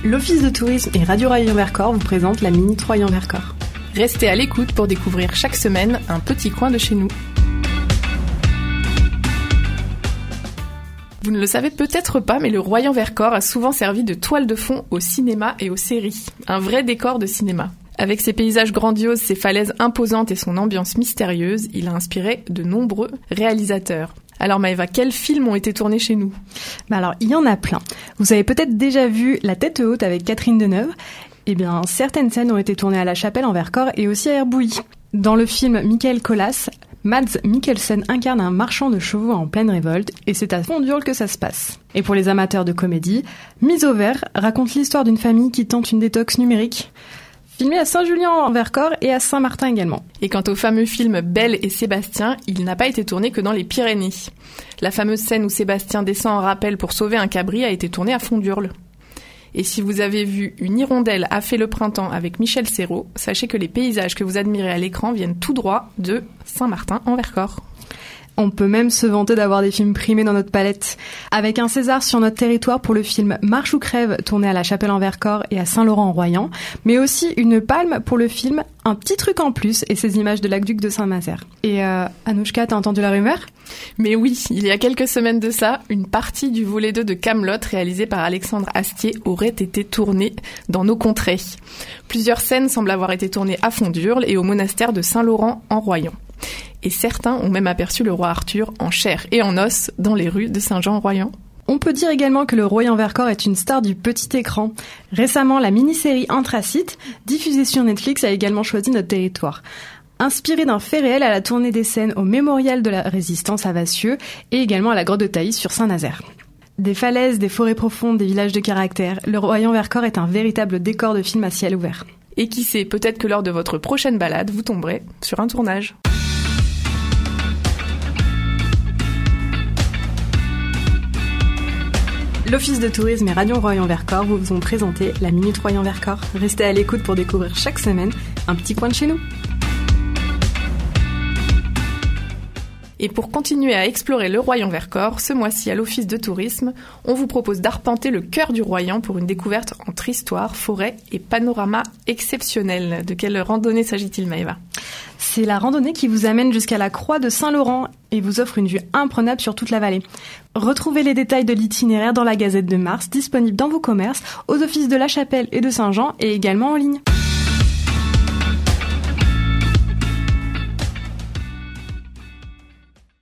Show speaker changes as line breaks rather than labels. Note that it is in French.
L'Office de tourisme et Radio Royan-Vercors vous présentent la Minute Royan-Vercors.
Restez à l'écoute pour découvrir chaque semaine un petit coin de chez nous. Vous ne le savez peut-être pas, mais le Royan-Vercors a souvent servi de toile de fond au cinéma et aux séries. Un vrai décor de cinéma. Avec ses paysages grandioses, ses falaises imposantes et son ambiance mystérieuse, il a inspiré de nombreux réalisateurs. Alors Maëva, quels films ont été tournés chez nous ?
Alors, il y en a plein. Vous avez peut-être déjà vu La Tête haute avec Catherine Deneuve. Eh bien, certaines scènes ont été tournées à La Chapelle en Vercors et aussi à Herbouilly. Dans le film Michael Colas, Mads Mikkelsen incarne un marchand de chevaux en pleine révolte et c'est à Fondurle que ça se passe. Et pour les amateurs de comédie, Mise au vert raconte l'histoire d'une famille qui tente une détox numérique. Filmé à Saint-Julien-en-Vercors et à Saint-Martin également.
Et quant au fameux film Belle et Sébastien, il n'a pas été tourné que dans les Pyrénées. La fameuse scène où Sébastien descend en rappel pour sauver un cabri a été tournée à Fondurle. Et si vous avez vu Une hirondelle a fait le printemps avec Michel Serrault, sachez que les paysages que vous admirez à l'écran viennent tout droit de Saint-Martin-en-Vercors.
On peut même se vanter d'avoir des films primés dans notre palette. Avec un César sur notre territoire pour le film Marche ou crève, tourné à La Chapelle-en-Vercors et à Saint-Laurent-en-Royan, mais aussi une palme pour le film Un petit truc en plus et ses images de l'aqueduc de Saint-Nazaire. Et Anouchka, t'as entendu la rumeur ?
Mais oui, il y a quelques semaines de ça, une partie du volet 2 de Kaamelott, réalisé par Alexandre Astier, aurait été tournée dans nos contrées. Plusieurs scènes semblent avoir été tournées à Fondurle et au monastère de Saint-Laurent-en-Royan. Et certains ont même aperçu le roi Arthur en chair et en os dans les rues de Saint-Jean-Royan.
On peut dire également que le Royan-Vercors est une star du petit écran. Récemment, la mini-série Anthracite, diffusée sur Netflix, a également choisi notre territoire. Inspiré d'un fait réel, elle a tourné des scènes au mémorial de la Résistance à Vassieux et également à la grotte de Thaïs sur Saint-Nazaire. Des falaises, des forêts profondes, des villages de caractère, le Royan-Vercors est un véritable décor de film à ciel ouvert.
Et qui sait, peut-être que lors de votre prochaine balade, vous tomberez sur un tournage.
L'Office de tourisme et Radio Royan-Vercors vous ont présenté la Minute Royan-Vercors. Restez à l'écoute pour découvrir chaque semaine un petit coin de chez nous.
Et pour continuer à explorer le Royan-Vercors, ce mois-ci à l'Office de tourisme, on vous propose d'arpenter le cœur du Royan pour une découverte entre histoire, forêt et panorama exceptionnel. De quelle randonnée s'agit-il, Maëva ?
C'est la randonnée qui vous amène jusqu'à la Croix de Saint-Laurent et vous offre une vue imprenable sur toute la vallée. Retrouvez les détails de l'itinéraire dans la Gazette de Mars, disponible dans vos commerces, aux offices de La Chapelle et de Saint-Jean et également en ligne.